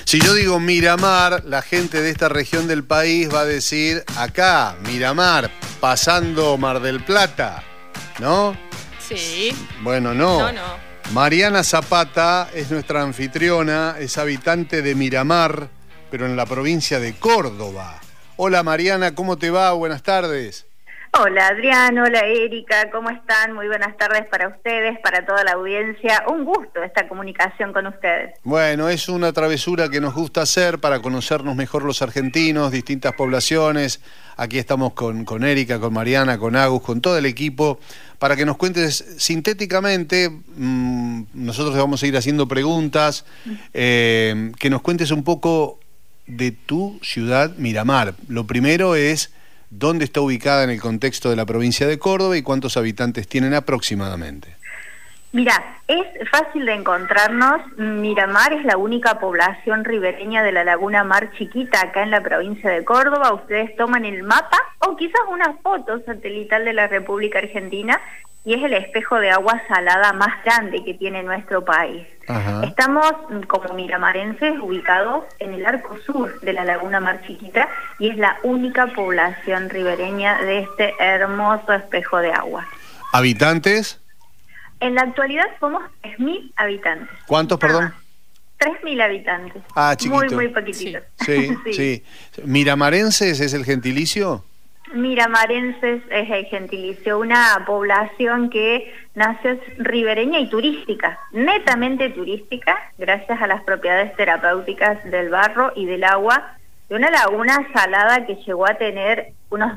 Si yo digo Miramar, la gente de esta región del país va a decir acá, Miramar, pasando Mar del Plata, ¿no? Sí. Bueno, no. No. Mariana Zapata es nuestra anfitriona, es habitante de Miramar, pero en la provincia de Córdoba. Hola Mariana, ¿cómo te va? Buenas tardes. Hola Adrián, hola Erika, ¿cómo están? Muy buenas tardes para ustedes, para toda la audiencia. Un gusto esta comunicación con ustedes. Bueno, es una travesura que nos gusta hacer para conocernos mejor los argentinos, distintas poblaciones. Aquí estamos con Erika, con Mariana, con Agus, con todo el equipo, para que nos cuentes sintéticamente, nosotros le vamos a ir haciendo preguntas, que nos cuentes un poco de tu ciudad Miramar. Lo primero es dónde está ubicada en el contexto de la provincia de Córdoba y cuántos habitantes tienen aproximadamente. Mira, es fácil de encontrarnos. Miramar es la única población ribereña de la Laguna Mar Chiquita acá en la provincia de Córdoba. Ustedes toman el mapa o quizás una foto satelital de la República Argentina y es el espejo de agua salada más grande que tiene nuestro país. Ajá. Estamos como miramarenses ubicados en el arco sur de la Laguna Mar Chiquita y es la única población ribereña de este hermoso espejo de agua. ¿Habitantes? En la actualidad somos 3.000 habitantes. ¿Cuántos, perdón? 3.000 habitantes. Ah, chiquito. Muy poquititos. Sí. ¿Miramarenses es el gentilicio? Miramarenses es el gentilicio, una población que nació ribereña y turística, netamente turística, gracias a las propiedades terapéuticas del barro y del agua, de una laguna salada que llegó a tener unos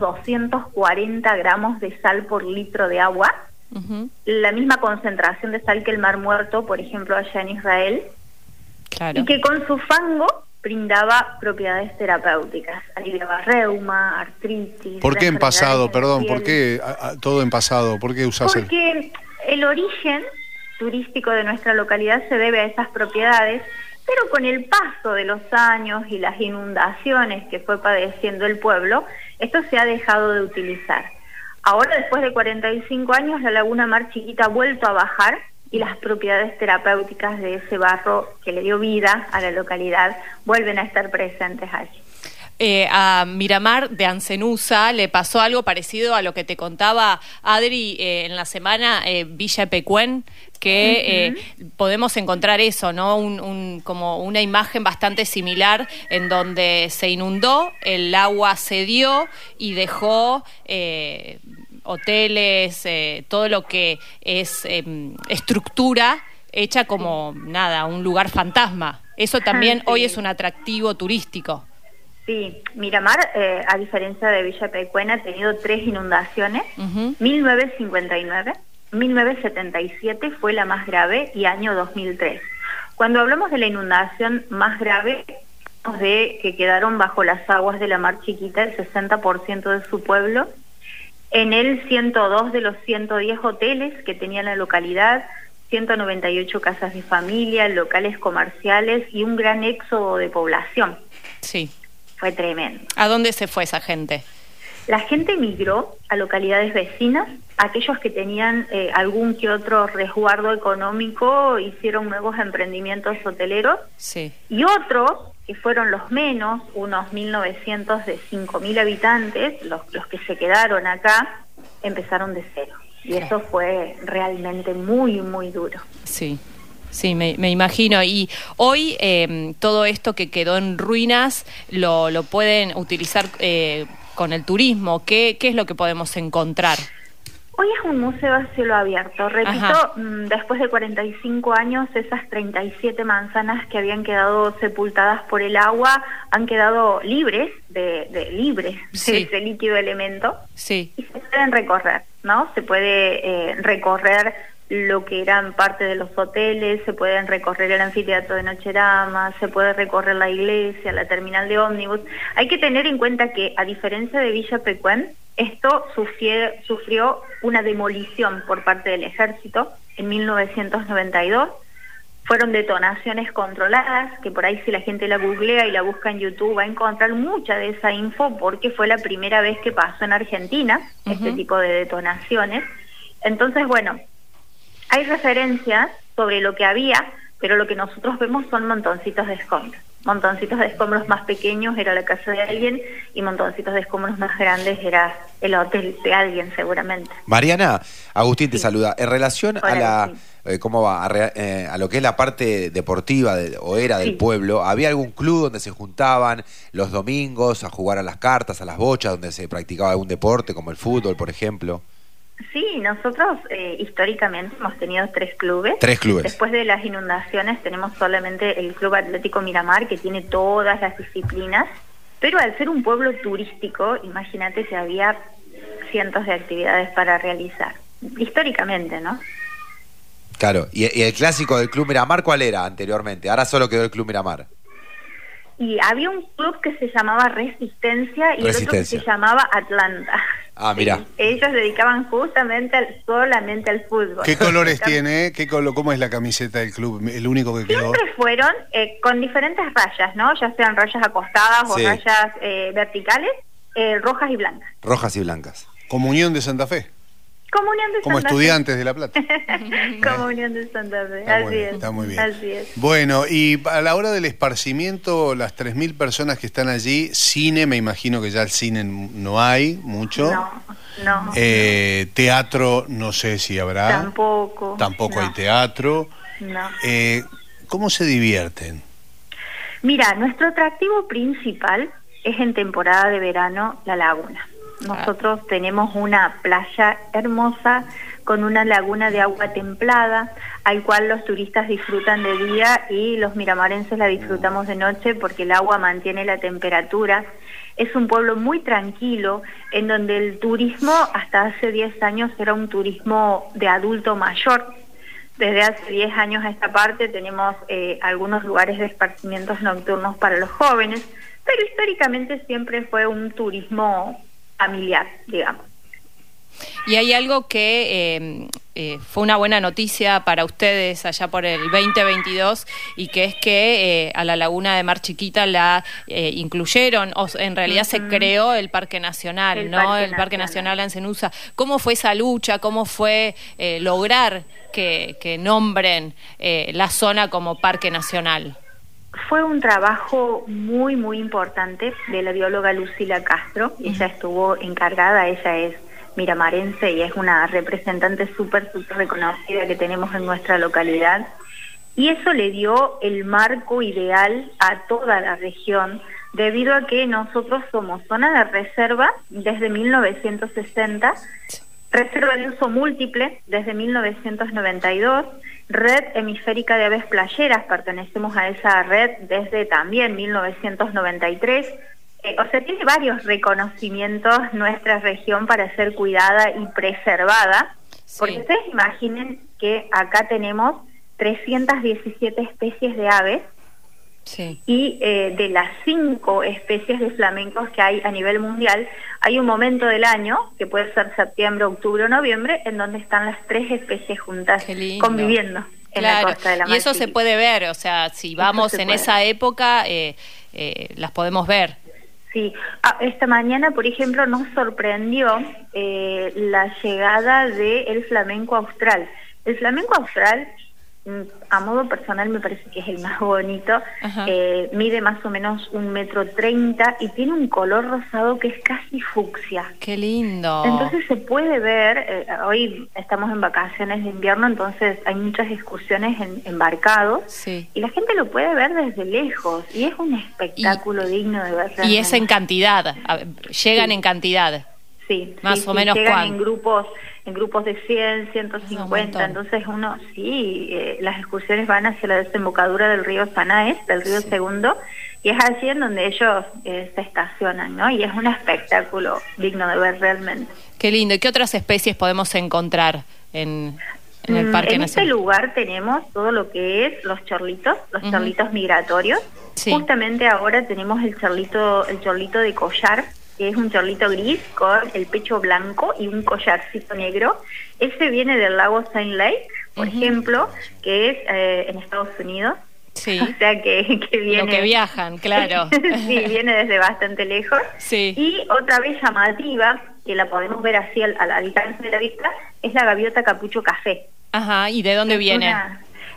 240 gramos de sal por litro de agua, la misma concentración de sal que el Mar Muerto, por ejemplo, allá en Israel, y que con su fango brindaba propiedades terapéuticas, aliviaba reuma, artritis. ¿Por qué en pasado, perdón? ¿Por qué todo en pasado? ¿Por qué usas Porque el origen turístico de nuestra localidad se debe a esas propiedades, pero con el paso de los años y las inundaciones que fue padeciendo el pueblo, esto se ha dejado de utilizar. Ahora, después de 45 años, la Laguna Mar Chiquita ha vuelto a bajar y las propiedades terapéuticas de ese barro que le dio vida a la localidad vuelven a estar presentes allí. A Miramar de Ancenusa le pasó algo parecido a lo que te contaba Adri en la semana, Villa Epecuén, que podemos encontrar eso, ¿no? Como una imagen bastante similar en donde se inundó, el agua cedió y dejó hoteles, todo lo que es estructura hecha como nada, un lugar fantasma. Eso también hoy es un atractivo turístico. Sí, Miramar, a diferencia de Villa Epecuén, ha tenido 3 inundaciones. 1959, 1977 fue la más grave y año 2003. Cuando hablamos de la inundación más grave, hablamos de que quedaron bajo las aguas de la Mar Chiquita el 60% de su pueblo. En él 102 de los 110 hoteles que tenía la localidad, 198 casas de familia, locales comerciales y un gran éxodo de población. Sí. Fue tremendo. ¿A dónde se fue esa gente? La gente migró a localidades vecinas, aquellos que tenían algún que otro resguardo económico hicieron nuevos emprendimientos hoteleros, y otros, que fueron los menos, unos 1.900 de 5.000 habitantes, los que se quedaron acá, empezaron de cero. Y eso fue realmente muy duro. Sí, me imagino. Y hoy todo esto que quedó en ruinas lo pueden utilizar con el turismo. ¿Qué es lo que podemos encontrar? Hoy es un museo a cielo abierto. Repito, después de 45 años, esas 37 manzanas que habían quedado sepultadas por el agua han quedado libres de ese líquido elemento. Sí. Y se pueden recorrer, ¿no? Se puede recorrer lo que eran parte de los hoteles, se pueden recorrer el anfiteatro de Nocherama, se puede recorrer la iglesia, la terminal de ómnibus. Hay que tener en cuenta que, a diferencia de Villa Epecuén, esto sufrió una demolición por parte del ejército en 1992. Fueron detonaciones controladas, que por ahí si la gente la googlea y la busca en YouTube va a encontrar mucha de esa info, porque fue la primera vez que pasó en Argentina este tipo de detonaciones. Entonces, bueno, hay referencias sobre lo que había, pero lo que nosotros vemos son montoncitos de escombros. montoncitos de escombros más pequeños era la casa de alguien y montoncitos de escombros más grandes era el hotel de alguien seguramente. Mariana, Agustín te Sí. saluda. En relación a Hola, la Agustín. ¿cómo va? A lo que es la parte deportiva o era del Sí. pueblo, ¿había algún club donde se juntaban los domingos a jugar a las cartas, a las bochas, donde se practicaba algún deporte como el fútbol, por ejemplo? Sí, nosotros históricamente hemos tenido 3 clubes. 3 clubes. Después de las inundaciones tenemos solamente el Club Atlético Miramar, que tiene todas las disciplinas, pero al ser un pueblo turístico, imagínate que había cientos de actividades para realizar, históricamente, ¿no? Claro, ¿y el clásico del Club Miramar cuál era anteriormente? Ahora solo quedó el Club Miramar. Y había un club que se llamaba Resistencia y el otro que Resistencia. se llamaba Atlanta. Ah, mira. Sí, ellos dedicaban justamente solamente al fútbol. ¿Qué colores tiene? ¿Cómo es la camiseta del club? El único que quedó. Siempre fueron con diferentes rayas, ¿no? Ya sean rayas acostadas Sí. o rayas verticales, rojas y blancas. Rojas y blancas. Comunión de Santa Fe. Comunión de Como Santa estudiantes de La Plata. Fe. Comunión de Santa Fe, Está así muy bien, es. está muy bien. Así es. Bueno, y a la hora del esparcimiento, las 3.000 personas que están allí, cine, me imagino que ya el cine no hay mucho. No. Teatro, no sé si habrá. Tampoco. Tampoco no, hay teatro. No. ¿Cómo se divierten? Mira, nuestro atractivo principal es en temporada de verano la laguna. Nosotros tenemos una playa hermosa con una laguna de agua templada, al cual los turistas disfrutan de día y los miramarenses la disfrutamos de noche porque el agua mantiene la temperatura. Es un pueblo muy tranquilo, en donde el turismo hasta hace 10 años era un turismo de adulto mayor. Desde hace 10 años a esta parte tenemos algunos lugares de esparcimientos nocturnos para los jóvenes, pero históricamente siempre fue un turismo familiar, digamos. Y hay algo que fue una buena noticia para ustedes allá por el 2022 y que es que a la Laguna de Mar Chiquita la incluyeron, o en realidad se creó el Parque Nacional, El ¿no? Parque El Parque Nacional. Nacional Ancenusa. ¿Cómo fue esa lucha? ¿Cómo fue lograr que nombren la zona como Parque Nacional? Fue un trabajo muy, muy importante de la bióloga Lucila Castro. Ella estuvo encargada, ella es miramarense y es una representante súper reconocida que tenemos en nuestra localidad. Y eso le dio el marco ideal a toda la región, debido a que nosotros somos zona de reserva desde 1960, reserva de uso múltiple desde 1992, red hemisférica de aves playeras, pertenecemos a esa red desde también 1993, o sea, tiene varios reconocimientos nuestra región para ser cuidada y preservada, porque ustedes imaginen que acá tenemos 317 especies de aves, y de las 5 especies de flamencos que hay a nivel mundial, hay un momento del año, que puede ser septiembre, octubre o noviembre, en donde están las 3 especies juntas conviviendo en la costa de la Mar Y eso se Chiquita. puede ver, o sea, si vamos en esa época, las podemos ver. Sí, esta mañana, por ejemplo, nos sorprendió la llegada del flamenco austral. El flamenco austral, a modo personal, me parece que es el más bonito. Mide más o menos 1,30 m y tiene un color rosado que es casi fucsia. ¡Qué lindo! Entonces se puede ver, hoy estamos en vacaciones de invierno, entonces hay muchas excursiones en barcados, y la gente lo puede ver desde lejos, y es un espectáculo digno de ver. Y es en cantidad, llegan en cantidad. Sí, más o menos llegan en grupos de 100, 150, entonces las excursiones van hacia la desembocadura del río Sanaes, del río Segundo, y es allí en donde ellos se estacionan, ¿no? Y es un espectáculo digno de ver realmente. Qué lindo. ¿Y qué otras especies podemos encontrar en el Parque en Nacional? este lugar tenemos todo lo que es los chorlitos migratorios. Justamente ahora tenemos el chorlito de collar, que es un chorlito gris con el pecho blanco y un collarcito negro. Ese viene del lago Saint Lake, por ejemplo, que es en Estados Unidos. Sí. O sea que viene... Lo que viajan, claro. Sí, viene desde bastante lejos. Sí. Y otra vez llamativa, que la podemos ver así al alcance de la vista, es la gaviota capucho café. Ajá, ¿y de dónde viene?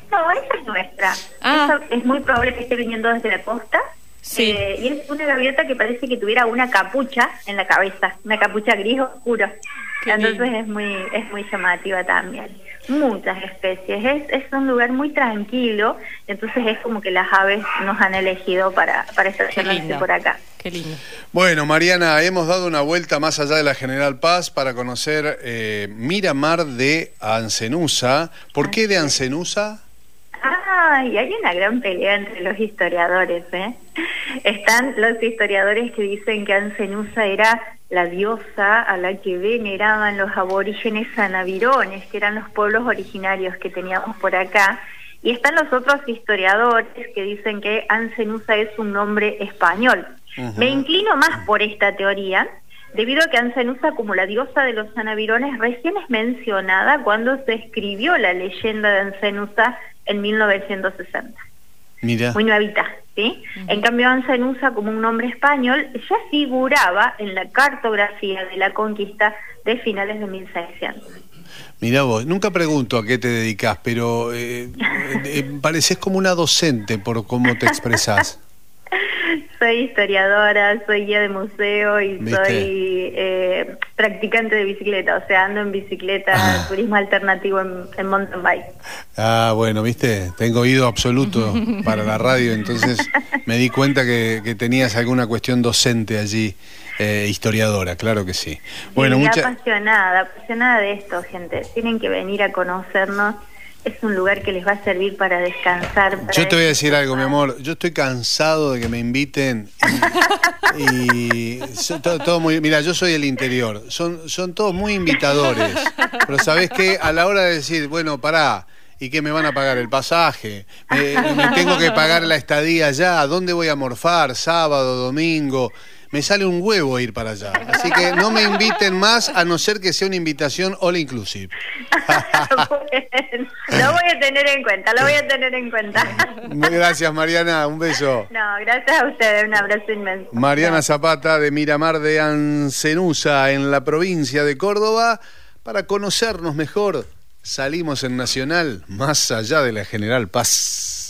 No, esa es nuestra. Ah. Esa es muy probable que esté viniendo desde la costa. Sí. Y es una gaviota que parece que tuviera una capucha en la cabeza, una capucha gris oscuro. Qué Entonces lindo. es muy llamativa también. Muchas especies. Es un lugar muy tranquilo, entonces es como que las aves nos han elegido para estacionarse lindo. por acá. Qué lindo. Bueno, Mariana, hemos dado una vuelta más allá de la General Paz para conocer Miramar de Ancenusa. ¿Por qué de Ancenusa? Y hay una gran pelea entre los historiadores, ¿eh? Están los historiadores que dicen que Ancenusa era la diosa a la que veneraban los aborígenes sanavirones, que eran los pueblos originarios que teníamos por acá, y están los otros historiadores que dicen que Ancenusa es un nombre español. Me inclino más por esta teoría, debido a que Ancenusa, como la diosa de los sanavirones, recién es mencionada cuando se escribió la leyenda de Ancenusa en 1960. Mira. Muy nuevita, ¿sí? En cambio, Ancenusa, como un nombre español, ya figuraba en la cartografía de la conquista de finales de 1600. Mirá vos, nunca pregunto a qué te dedicas, pero pareces como una docente por cómo te expresás. Soy historiadora, soy guía de museo y ¿Viste? soy practicante de bicicleta, o sea, ando en bicicleta, turismo alternativo en mountain bike. Ah, bueno, viste, tengo oído absoluto para la radio, entonces me di cuenta que tenías alguna cuestión docente allí, historiadora, claro que sí. Bueno, Sí, apasionada de esto, gente. Tienen que venir a conocernos. Es un lugar que les va a servir para descansar. Yo te voy a decir algo, mi amor. Yo estoy cansado de que me inviten y todo muy. Mira, yo soy del interior. Son todos muy invitadores. Pero ¿sabés qué? A la hora de decir, bueno, pará, ¿y qué me van a pagar? ¿El pasaje? ¿Me tengo que pagar la estadía allá? ¿Dónde voy a morfar? ¿Sábado, domingo? Me sale un huevo ir para allá. Así que no me inviten más, a no ser que sea una invitación all inclusive. Lo voy a tener en cuenta, Muy gracias, Mariana. Un beso. No, gracias a ustedes. Un abrazo inmenso. Mariana Zapata de Miramar de Ancenusa, en la provincia de Córdoba. Para conocernos mejor, salimos en Nacional, más allá de la General Paz.